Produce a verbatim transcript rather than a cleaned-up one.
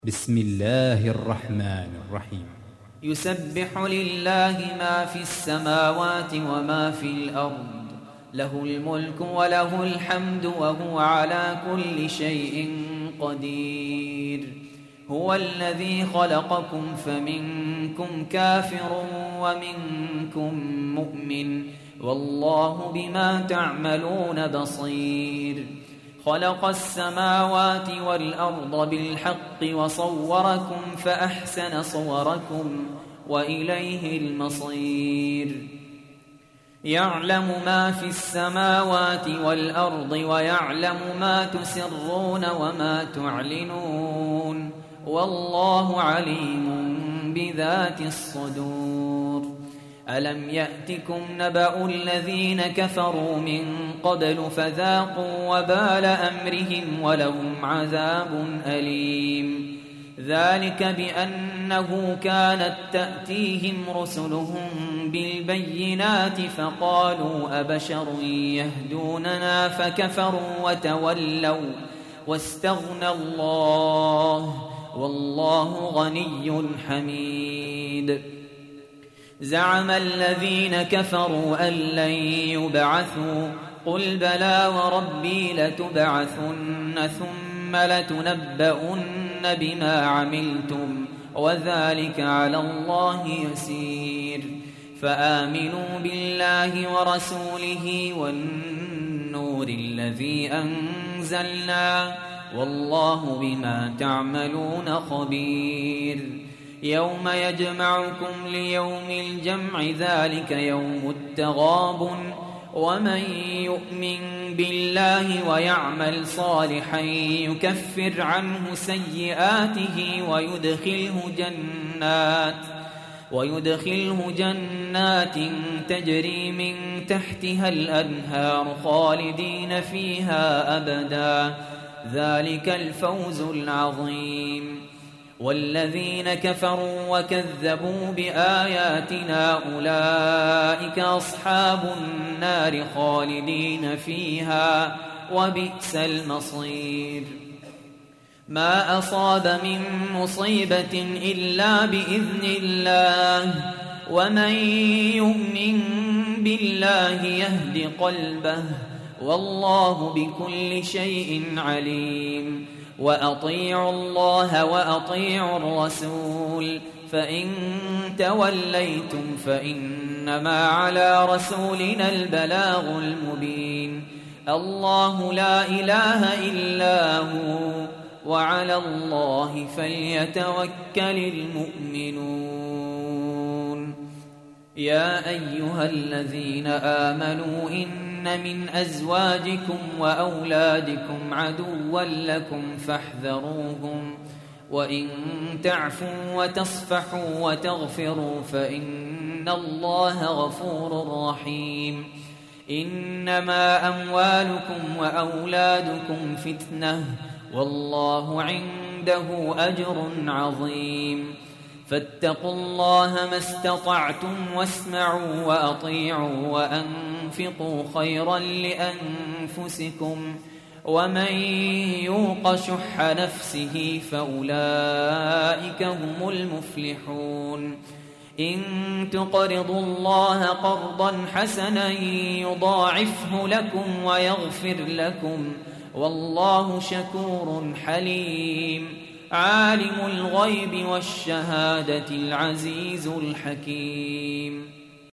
بسم الله الرحمن الرحيم. يسبح لله ما في السماوات وما في الأرض، له الملك وله الحمد وهو على كل شيء قدير. هو الذي خلقكم فمنكم كافر ومنكم مؤمن، والله بما تعملون بصير. خلق السماوات والأرض بالحق وصوركم فأحسن صوركم وإليه المصير. يعلم ما في السماوات والأرض ويعلم ما تسرون وما تعلنون، والله عليم بذات الصدور. ألم يأتكم نبأ الذين كفروا من قبل فذاقوا وبال أمرهم ولهم عذاب أليم. ذلك بأنه كانت تأتيهم رسلهم بالبينات فقالوا أبشر يهدوننا فكفروا وتولوا واستغنى الله والله غني حميد. زعم الذين كفروا أن لن يبعثوا، قل بلى وربي لتبعثن ثم لتنبؤن بما عملتم وذلك على الله يسير. فآمنوا بالله ورسوله والنور الذي أنزلنا، والله بما تعملون خبير. يوم يجمعكم ليوم الجمع ذلك يوم التغابن، ومن يؤمن بالله ويعمل صالحا يكفر عنه سيئاته ويدخله جنات ويدخله جنات تجري من تحتها الأنهار خالدين فيها أبدا، ذلك الفوز العظيم. والذين كفروا وكذبوا بآياتنا أولئك أصحاب النار خالدين فيها وبئس المصير. ما أصاب من مصيبة إلا بإذن الله، ومن يؤمن بالله يهد قلبه، والله بكل شيء عليم. وأطيعوا الله وأطيعوا الرسول، فإن توليتم فإنما على رسولنا البلاغ المبين. الله لا إله إلا هو، وعلى الله فليتوكل المؤمنون. يا أيها الذين آمنوا إن من أزواجكم وأولادكم عدوا لكم فاحذروهم، وإن تعفوا وتصفحوا وتغفروا فإن الله غفور رحيم. إنما أموالكم وأولادكم فتنة، والله عنده أجر عظيم. فاتقوا الله ما استطعتم واسمعوا وأطيعوا وأنفقوا خيرا لأنفسكم، ومن يوق شح نفسه فأولئك هم المفلحون. إن تقرضوا الله قرضا حسنا يضاعفه لكم ويغفر لكم، والله شكور حليم. عالم الغيب والشهادة العزيز الحكيم.